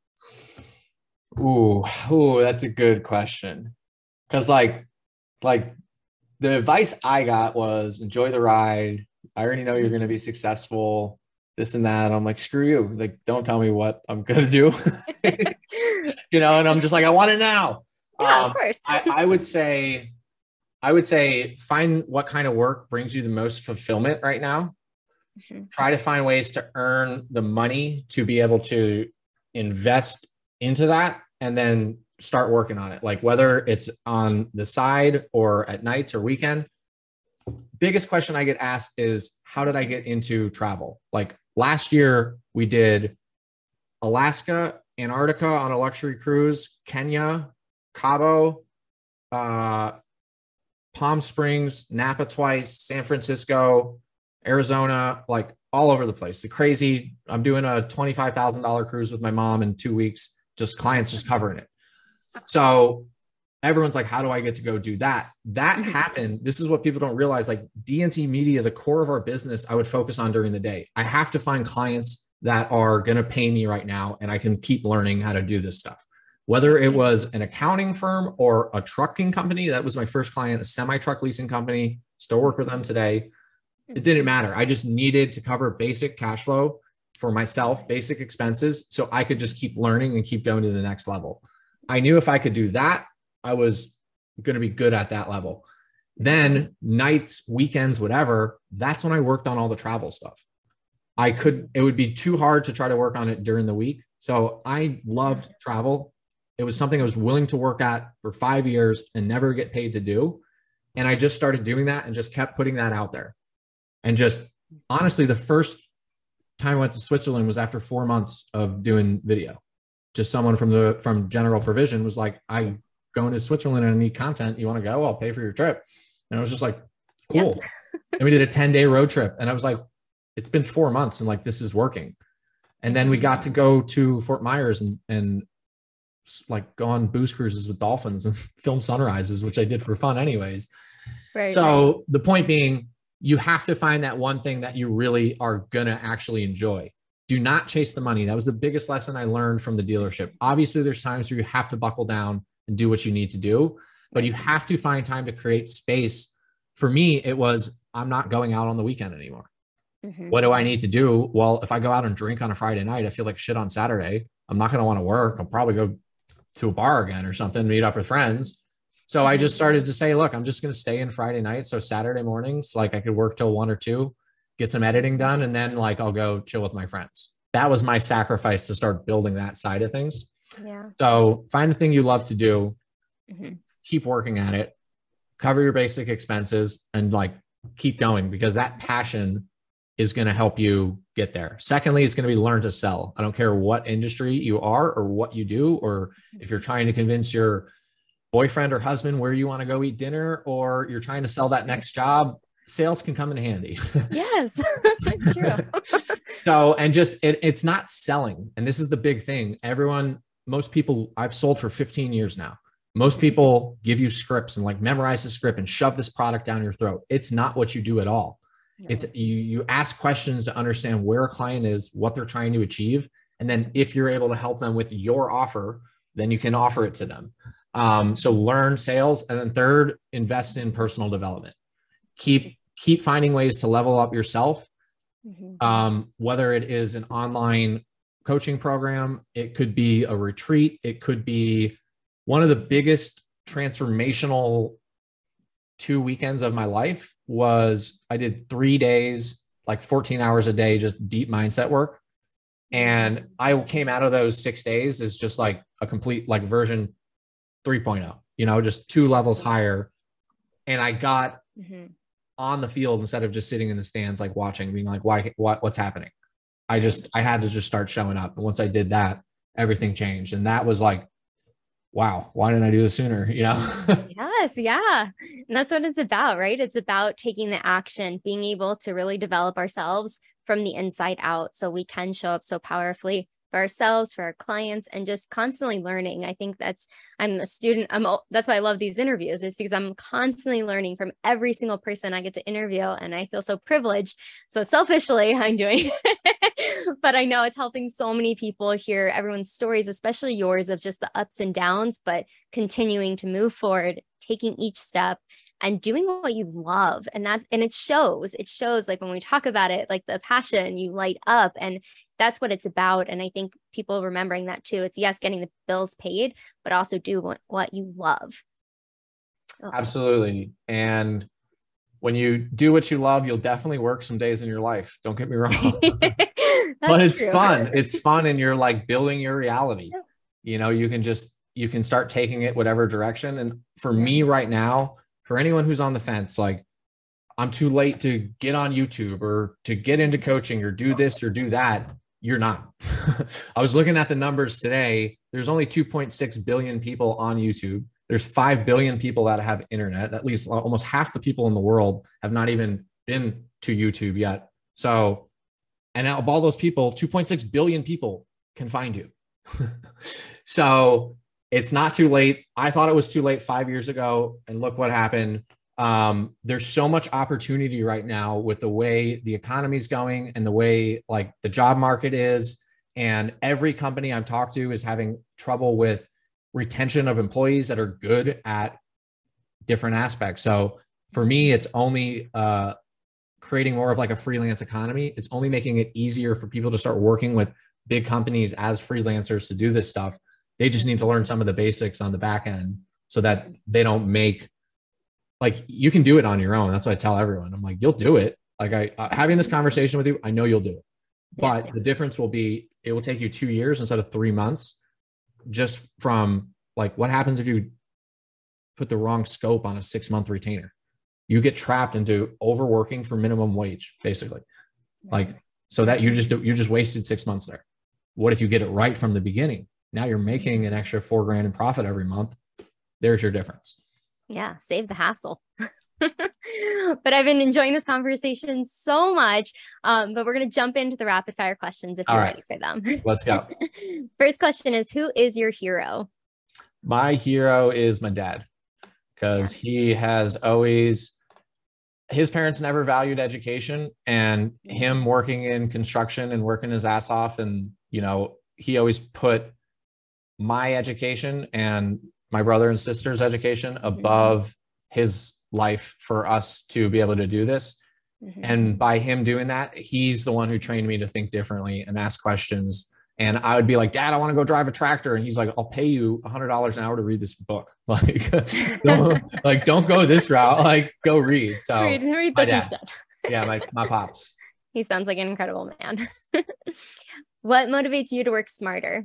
Ooh, ooh, that's a good question. Cause like, like the advice I got was enjoy the ride. I already know you're going to be successful, this and that. I'm like, screw you. Like, don't tell me what I'm going to do, you know? And I'm just like, I want it now. Yeah, um, of course. I, I would say, I would say find what kind of work brings you the most fulfillment right now. Mm-hmm. Try to find ways to earn the money to be able to invest into that and then start working on it. Like whether it's on the side or at nights or weekend. Biggest question I get asked is, how did I get into travel? Like last year we did Alaska, Antarctica on a luxury cruise, Kenya, Cabo, uh, Palm Springs, Napa twice, San Francisco, Arizona, like all over the place. The crazy, I'm doing a twenty-five thousand dollars cruise with my mom in two weeks, just clients just covering it. So everyone's like, how do I get to go do that? That happened. This is what people don't realize. Like D N C Media, the core of our business, I would focus on during the day. I have to find clients that are going to pay me right now. And I can keep learning how to do this stuff. Whether it was an accounting firm or a trucking company, that was my first client, a semi-truck leasing company, still work with them today. It didn't matter. I just needed to cover basic cash flow for myself, basic expenses, so I could just keep learning and keep going to the next level. I knew if I could do that, I was going to be good at that level. Then nights, weekends, whatever, that's when I worked on all the travel stuff. I could, it would be too hard to try to work on it during the week. So I loved travel. It was something I was willing to work at for five years and never get paid to do. And I just started doing that and just kept putting that out there. And just honestly, the first time I went to Switzerland was after four months of doing video. Just someone from the, from General Provision was like, I going to Switzerland and I need content. You want to go? I'll pay for your trip. And I was just like, cool. Yep. And we did a ten day road trip. And I was like, it's been four months and like, this is working. And then we got to go to Fort Myers and, and like go on booze cruises with dolphins and film sunrises, which I did for fun anyways. Right, so right. The point being, you have to find that one thing that you really are going to actually enjoy. Do not chase the money. That was the biggest lesson I learned from the dealership. Obviously there's times where you have to buckle down and do what you need to do, but you have to find time to create space. For me, it was, I'm not going out on the weekend anymore. Mm-hmm. What do I need to do? Well, if I go out and drink on a Friday night, I feel like shit on Saturday. I'm not going to want to work. I'll probably go to a bar again or something, meet up with friends. So I just started to say, look, I'm just going to stay in Friday night. So Saturday mornings, like I could work till one or two, get some editing done. And then like, I'll go chill with my friends. That was my sacrifice to start building that side of things. Yeah. So find the thing you love to do, mm-hmm. keep working at it, cover your basic expenses and like keep going because that passion is going to help you get there. Secondly, it's going to be learn to sell. I don't care what industry you are or what you do, or if you're trying to convince your boyfriend or husband where you want to go eat dinner, or you're trying to sell that next job, sales can come in handy. Yes, that's true. So, and just, it, it's not selling. And this is the big thing. Everyone, most people, I've sold for fifteen years now. Most people give you scripts and like memorize the script and shove this product down your throat. It's not what you do at all. No. It's you, you ask questions to understand where a client is, what they're trying to achieve. And then if you're able to help them with your offer, then you can offer it to them. Um, so learn sales. And then third, invest in personal development. Keep, keep finding ways to level up yourself. Mm-hmm. Um, whether it is an online coaching program, it could be a retreat. It could be one of the biggest transformational two weekends of my life was I did three days, like fourteen hours a day, just deep mindset work. And I came out of those six days as just like a complete like version three point oh, you know, just two levels higher. And I got mm-hmm. on the field instead of just sitting in the stands, like watching, being like, why, what, what's happening? I just, I had to just start showing up. And once I did that, everything changed. And that was like, wow, why didn't I do this sooner? You know? Yes. Yeah. And that's what it's about, right? It's about taking the action, being able to really develop ourselves from the inside out so we can show up so powerfully for ourselves, for our clients, and just constantly learning. I think that's, I'm a student. I'm, that's why I love these interviews. It's because I'm constantly learning from every single person I get to interview. And I feel so privileged. So selfishly I'm doing it, but I know it's helping so many people hear everyone's stories, especially yours, of just the ups and downs, but continuing to move forward, taking each step and doing what you love. And that, and it shows, it shows like when we talk about it, like the passion, you light up, and that's what it's about. And I think people remembering that too. It's yes, getting the bills paid, but also do what, what you love. Oh. Absolutely. And when you do what you love, you'll definitely work some days in your life. Don't get me wrong, but it's true. fun. It's fun. And you're like building your reality. Yeah. You know, you can just, you can start taking it whatever direction. And for yeah. me right now, for anyone who's on the fence, like I'm too late to get on YouTube or to get into coaching or do this or do that, you're not. I was looking at the numbers today. There's only two point six billion people on YouTube. There's five billion people that have internet. At least almost half the people in the world have not even been to YouTube yet. So, and out of all those people, two point six billion people can find you. So it's not too late. I thought it was too late five years ago, and look what happened. Um, there's so much opportunity right now with the way the economy's going and the way like the job market is. And every company I've talked to is having trouble with retention of employees that are good at different aspects. So for me, it's only uh, creating more of like a freelance economy. It's only making it easier for people to start working with big companies as freelancers to do this stuff. They just need to learn some of the basics on the back end so that they don't make, like, you can do it on your own. That's what I tell everyone. I'm like, you'll do it. Like I, uh, having this conversation with you, I know you'll do it, but yeah. the difference will be, it will take you two years instead of three months, just from like, what happens if you put the wrong scope on a six month retainer? You get trapped into overworking for minimum wage, basically. Like, so that you just, you just wasted six months there. What if you get it right from the beginning? Now you're making an extra four grand in profit every month. There's your difference. Yeah. Save the hassle. But I've been enjoying this conversation so much. Um, but we're going to jump into the rapid fire questions if you're right. ready for them. Let's go. First question is, who is your hero? My hero is my dad, because yeah. he has always, his parents never valued education, and him working in construction and working his ass off. And, you know, he always put my education and my brother and sister's education above mm-hmm. his life for us to be able to do this. Mm-hmm. And by him doing that, he's the one who trained me to think differently and ask questions. And I would be like, Dad, I want to go drive a tractor. And he's like, I'll pay you a hundred dollars an hour to read this book. Like, don't, like, don't go this route. Like, go read. So read, read this instead. Yeah. My, my pops. He sounds like an incredible man. What motivates you to work smarter?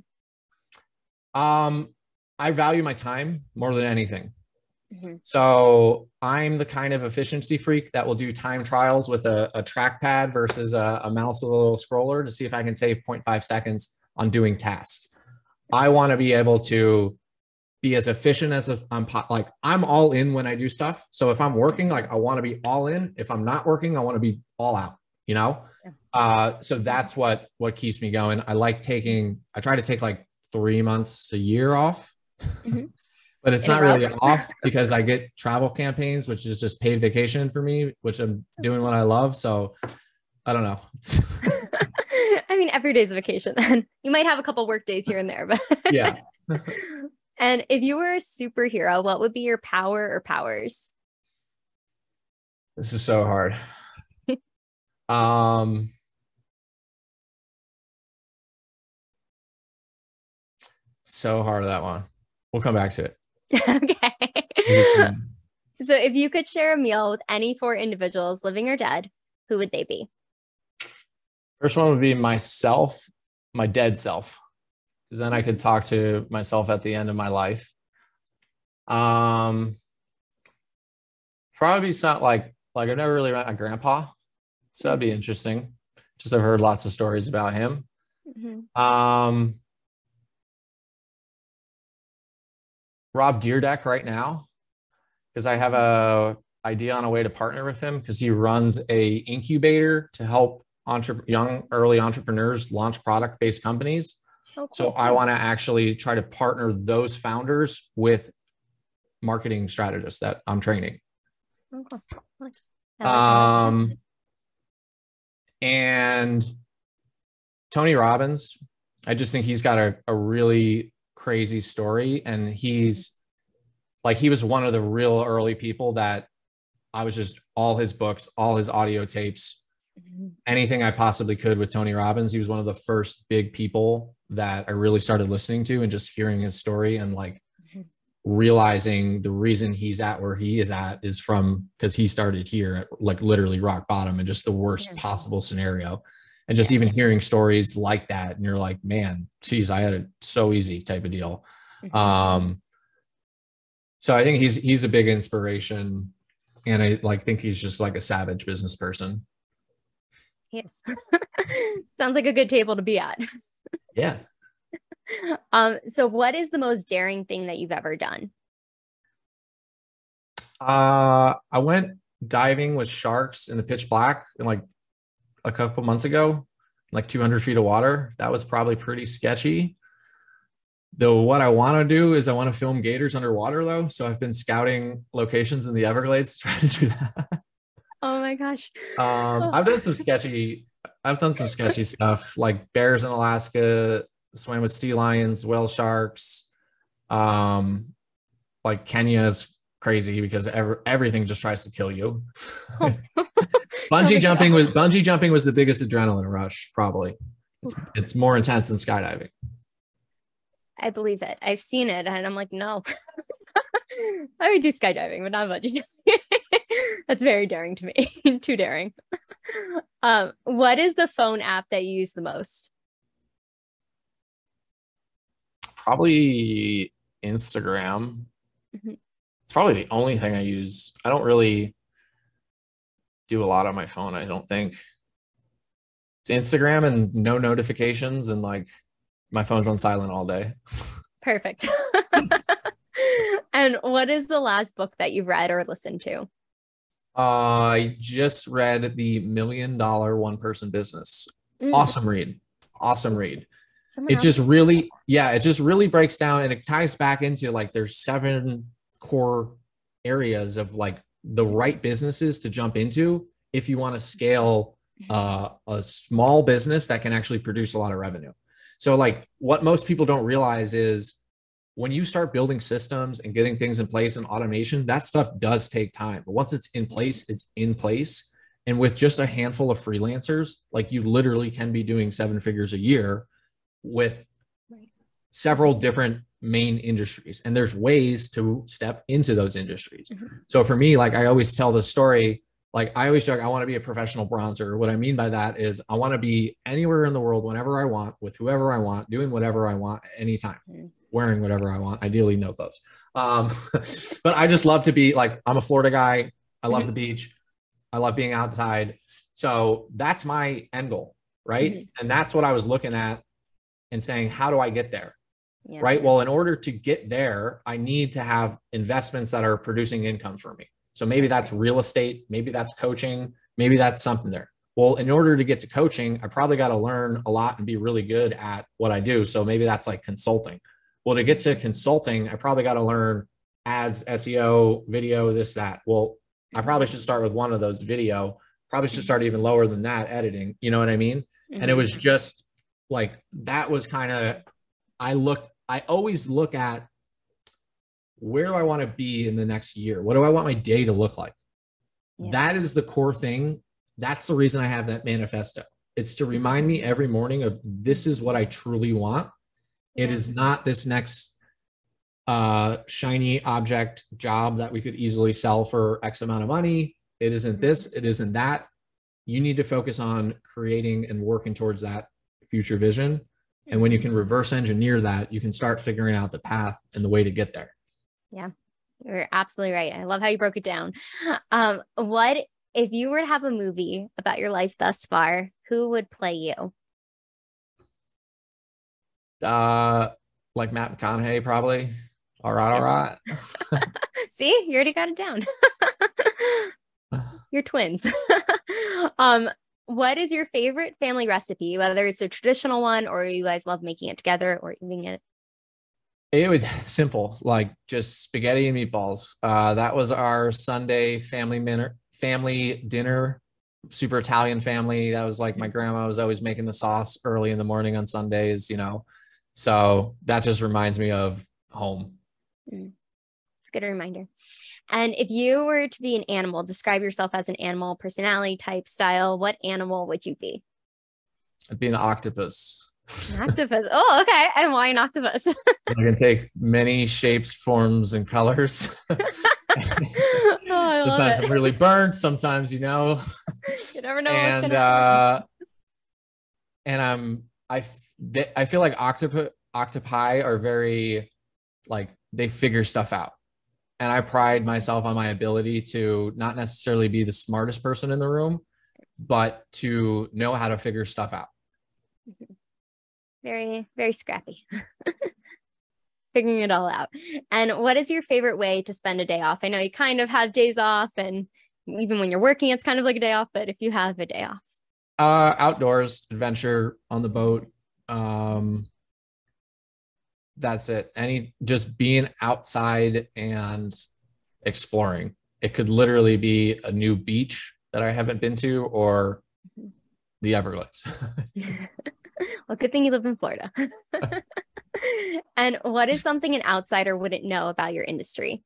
Um, I value my time more than anything. Mm-hmm. So I'm the kind of efficiency freak that will do time trials with a, a trackpad versus a, a mouse with a little scroller to see if I can save zero point five seconds on doing tasks. I want to be able to be as efficient as I'm like, I'm all in when I do stuff. So if I'm working, like, I want to be all in. If I'm not working, I want to be all out, you know? Uh, so that's what, what keeps me going. I like taking, I try to take like three months a year off. Mm-hmm. But it's In not really off because I get travel campaigns, which is just paid vacation for me, which I'm doing what I love. So I don't know. I mean, every day's a vacation then. You might have a couple work days here and there, but yeah. And if you were a superhero, what would be your power or powers? This is so hard. um, so hard, that one. We'll come back to it. Okay. So if you could share a meal with any four individuals, living or dead, who would they be? First one would be myself, my dead self, because then I could talk to myself at the end of my life. Um, probably not like, like I've never really met my grandpa, so that'd be interesting. Just I've heard lots of stories about him. Mm-hmm. Um, Rob Deerdeck right now, because I have a idea on a way to partner with him, because he runs a incubator to help entre- young early entrepreneurs launch product-based companies. Oh, cool. So I want to actually try to partner those founders with marketing strategists that I'm training. Okay. Um, and Tony Robbins, I just think he's got a, a really crazy story, and he's like, he was one of the real early people that I was just all his books, all his audio tapes, anything I possibly could with Tony Robbins. He was one of the first big people that I really started listening to, and just hearing his story and like realizing the reason he's at where he is at is from, because he started here at like literally rock bottom and just the worst possible scenario. And just even hearing stories like that, and you're like, man, geez, I had it so easy type of deal. Mm-hmm. Um, so I think he's he's a big inspiration, and I like think he's just like a savage business person. Yes, sounds like a good table to be at. Yeah. Um. So, what is the most daring thing that you've ever done? Uh, I went diving with sharks in the pitch black, and like a couple months ago, like two hundred feet of water. That was probably pretty sketchy. Though what I want to do is I want to film gators underwater though. So I've been scouting locations in the Everglades to try to do that. Oh my gosh. Um, I've done some sketchy, I've done some sketchy stuff like bears in Alaska, swam with sea lions, whale sharks. Um, like Kenya is crazy because every, everything just tries to kill you. Oh. Bungee jumping was bungee jumping was the biggest adrenaline rush. Probably it's, it's more intense than skydiving. I believe it. I've seen it and I'm like, no. I would do skydiving, but not bungee jumping. That's very daring to me. Too daring. Um, what is the phone app that you use the most? Probably Instagram. Mm-hmm. It's probably the only thing I use. I don't really do a lot on my phone, I don't think. It's Instagram and no notifications, and like my phone's on silent all day. Perfect. And what is the last book that you've read or listened to? Uh, I just read The Million Dollar One Person Business. Mm. Awesome read. Awesome read. Someone It else- just really, yeah, it just really breaks down, and it ties back into like there's seven core areas of like the right businesses to jump into if you want to scale uh, a small business that can actually produce a lot of revenue. So like what most people don't realize is when you start building systems and getting things in place and automation, that stuff does take time. But once it's in place, it's in place. And with just a handful of freelancers, like you literally can be doing seven figures a year with several different main industries. And there's ways to step into those industries. Mm-hmm. So for me, like I always tell the story, like I always joke, I want to be a professional bronzer. What I mean by that is I want to be anywhere in the world, whenever I want, with whoever I want, doing whatever I want, anytime. Mm-hmm. Wearing whatever I want, ideally no clothes. Um, but I just love to be like, I'm a Florida guy. I love mm-hmm. the beach. I love being outside. So that's my end goal, right? Mm-hmm. And that's what I was looking at and saying, how do I get there? Yeah. Right? Well, in order to get there, I need to have investments that are producing income for me. So maybe that's real estate. Maybe that's coaching. Maybe that's something there. Well, in order to get to coaching, I probably got to learn a lot and be really good at what I do. So maybe that's like consulting. Well, to get to consulting, I probably got to learn ads, S E O, video, this, that. Well, I probably should start with one of those, video. Probably should start even lower than that, editing. You know what I mean? Mm-hmm. And it was just like, that was kind of, I look, I always look at where do I want to be in the next year? What do I want my day to look like? Yeah. That is the core thing. That's the reason I have that manifesto. It's to remind me every morning of this is what I truly want. It is not this next uh, shiny object job that we could easily sell for X amount of money. It isn't this, it isn't that. You need to focus on creating and working towards that future vision. And when you can reverse engineer that, you can start figuring out the path and the way to get there. Yeah, you're absolutely right. I love how you broke it down. Um, what if you were to have a movie about your life thus far, who would play you? Uh, like Matt McConaughey, probably. All right, all right. See, you already got it down. You're twins. um, what is your favorite family recipe? Whether it's a traditional one or you guys love making it together or eating it. It was simple, like just spaghetti and meatballs. Uh, that was our Sunday family dinner. Family dinner. Super Italian family. That was like my grandma was always making the sauce early in the morning on Sundays. You know. So that just reminds me of home. Mm. It's a good reminder. And if you were to be an animal, describe yourself as an animal, personality type, style, what animal would you be? I'd be an octopus. An octopus. Oh, okay. And why an octopus? I can take many shapes, forms, and colors. Oh, I love sometimes it. I'm really burnt. Sometimes, you know. You never know. And what's gonna uh, and I'm I. They, I feel like octopi, octopi are very, like, they figure stuff out. And I pride myself on my ability to not necessarily be the smartest person in the room, but to know how to figure stuff out. Very, very scrappy. Figuring it all out. And what is your favorite way to spend a day off? I know you kind of have days off, and even when you're working, it's kind of like a day off, but if you have a day off. Uh, outdoors, adventure, on the boat. Um, that's it. Any, just being outside and exploring. It could literally be a new beach that I haven't been to or the Everglades. Well, good thing you live in Florida. And what is something an outsider wouldn't know about your industry?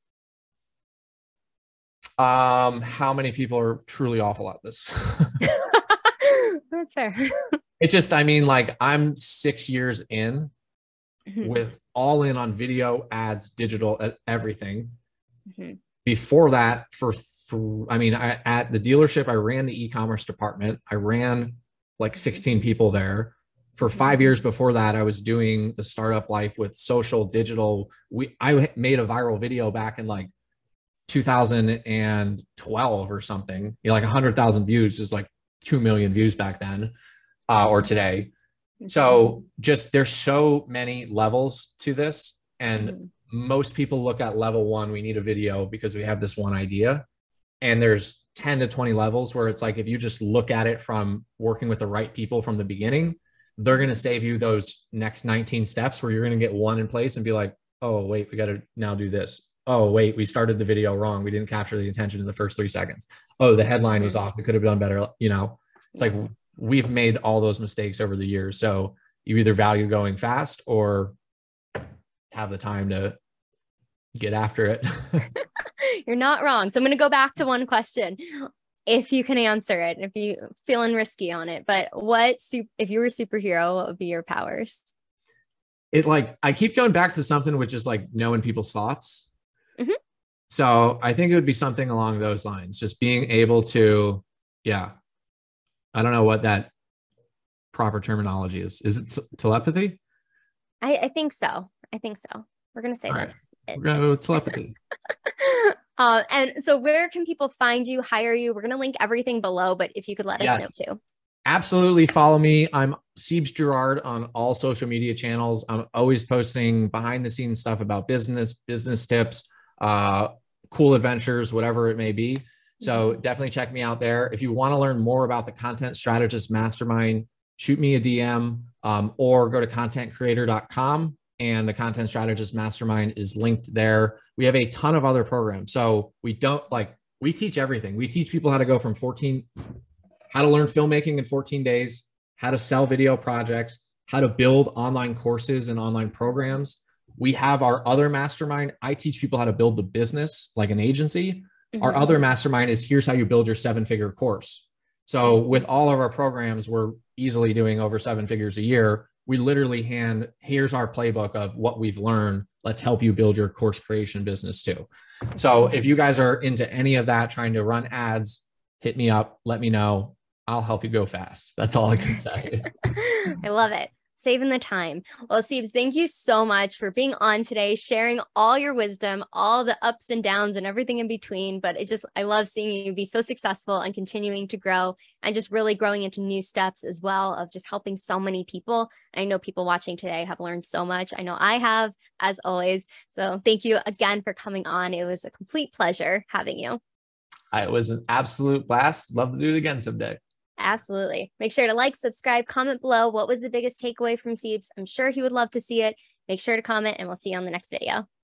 Um, how many people are truly awful at this? That's fair. It's just, I mean, like I'm six years in mm-hmm. with all in on video, ads, digital, everything. Mm-hmm. Before that, for, th- I mean, I, at the dealership, I ran the e-commerce department. I ran like sixteen people there. For five years before that, I was doing the startup life with social, digital. We I made a viral video back in like two thousand twelve or something, you know, like one hundred thousand views, just like two million views back then, uh, or today. So just there's so many levels to this. And mm-hmm. most people look at level one, we need a video because we have this one idea. And there's ten to twenty levels where it's like, if you just look at it from working with the right people from the beginning, they're going to save you those next nineteen steps where you're going to get one in place and be like, oh, wait, we got to now do this. Oh, wait, we started the video wrong. We didn't capture the attention in the first three seconds. Oh, the headline was off. It could have done better. You know, it's like we've made all those mistakes over the years. So you either value going fast or have the time to get after it. You're not wrong. So I'm going to go back to one question. If you can answer it, if you feeling risky on it, but what, if you were a superhero, what would be your powers? It like, I keep going back to something which is like knowing people's thoughts. Mm-hmm. So I think it would be something along those lines, just being able to, yeah, I don't know what that proper terminology is. Is it t- telepathy? I, I think so. I think so. We're going to say All that's right. it. We're going to go with telepathy. Uh, and so where can people find you, hire you? We're going to link everything below, but if you could let yes. us know too. Absolutely. Follow me. I'm Siebes Girard on all social media channels. I'm always posting behind the scenes stuff about business, business tips, uh, cool adventures, whatever it may be. So mm-hmm. definitely check me out there. If you want to learn more about the Content Strategist Mastermind, shoot me a D M um, or go to content creator dot com. And the Content Strategist Mastermind is linked there. We have a ton of other programs. So we don't like, we teach everything. We teach people how to go from fourteen, how to learn filmmaking in fourteen days, how to sell video projects, how to build online courses and online programs. We have our other mastermind. I teach people how to build the business like an agency. Mm-hmm. Our other mastermind is here's how you build your seven figure course. So with all of our programs, we're easily doing over seven figures a year. We literally hand, here's our playbook of what we've learned. Let's help you build your course creation business too. So if you guys are into any of that, trying to run ads, hit me up, let me know. I'll help you go fast. That's all I can say. I love it. Saving the time. Well, Siebes, thank you so much for being on today, sharing all your wisdom, all the ups and downs and everything in between. But it just, I love seeing you be so successful and continuing to grow and just really growing into new steps as well of just helping so many people. I know people watching today have learned so much. I know I have, as always. So thank you again for coming on. It was a complete pleasure having you. It was an absolute blast. Love to do it again someday. Absolutely. Make sure to like, subscribe, comment below. What was the biggest takeaway from Siebes? I'm sure he would love to see it. Make sure to comment and we'll see you on the next video.